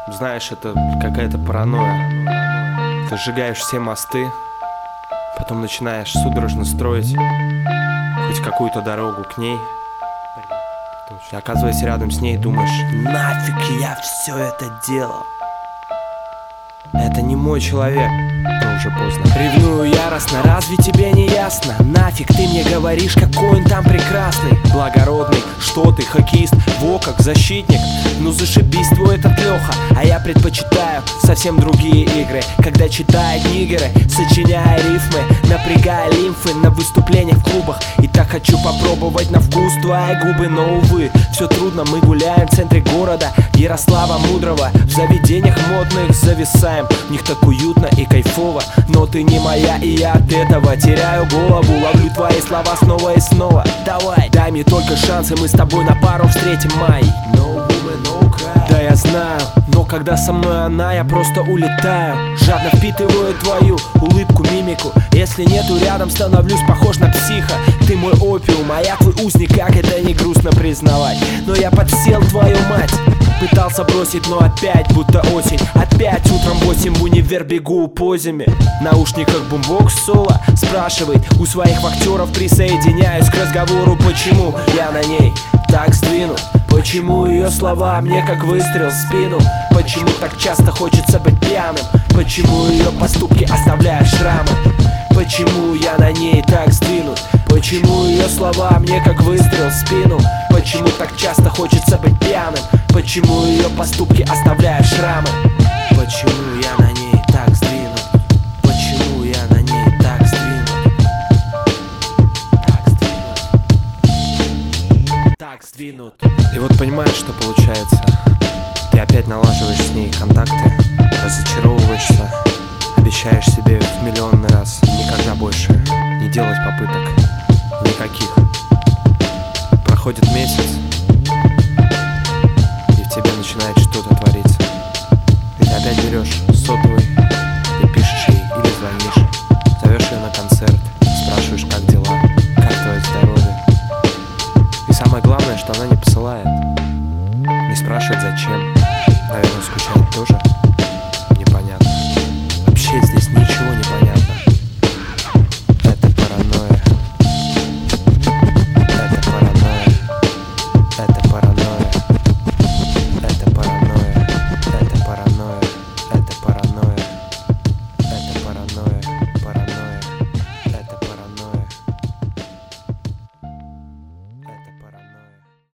Знаешь, это какая-то паранойя. Ты сжигаешь все мосты, потом начинаешь судорожно строить хоть какую-то дорогу к ней. И оказываясь рядом с ней, думаешь: нафиг я все это делал? Это не мой человек. Но уже поздно. Ревную яростно, разве тебе не ясно? Нафиг ты мне говоришь, какой он там прекрасный, благородный, что ты, хоккеист, во как защитник. Ну зашибись твой этот Леха. А я предпочитаю совсем другие игры, когда читаю нигеры, сочиняя рифмы, напрягая лимфы на выступлениях в клубах. И так хочу попробовать на вкус твои губы, но увы, все трудно, мы гуляем в центре города Ярослава Мудрого, в заведениях модных зависаем. В них так уютно и кайфово, но ты не моя, и я от этого теряю голову. Ловлю твои слова снова и снова. Давай, дай мне только шанс, и мы с тобой на пару встретим май. No woman, no cry. Да я знаю, но когда со мной она, я просто улетаю. Жадно впитываю твою улыбку, мимику. Если нету рядом, становлюсь похож на психа. Ты мой опиум, а я твой узник, как это не грустно признавать. Но я подсел, твою мать. Пытался бросить, но опять будто осень. Опять утром 8 в универ бегу позями. В наушниках бумбокс соло спрашивает у своих вахтеров, присоединяюсь к разговору. Почему я на ней так сдвинут? Почему ее слова мне как выстрел в спину? Почему так часто хочется быть пьяным? Почему ее поступки оставляют шрамы? Почему я на ней так сдвинут? Почему ее слова мне как выстрел в спину? Почему так часто хочется быть пьяным? Почему ее поступки оставляют шрамы? Почему я на ней так сдвинут? Почему я на ней так сдвинут? Так сдвинут. И вот понимаешь, что получается. Ты опять налаживаешь с ней контакты, разочаровываешься, обещаешь себе в миллионный раз никогда больше не делать попыток. Никаких. Проходит месяц, и в тебе начинает что-то твориться. И ты опять берешь сотовый, ты пишешь ей или звонишь, зовешь ее на концерт, спрашиваешь, как дела, как твое здоровье. И самое главное, что она не посылает, не спрашивает зачем. Наверное, скучает тоже.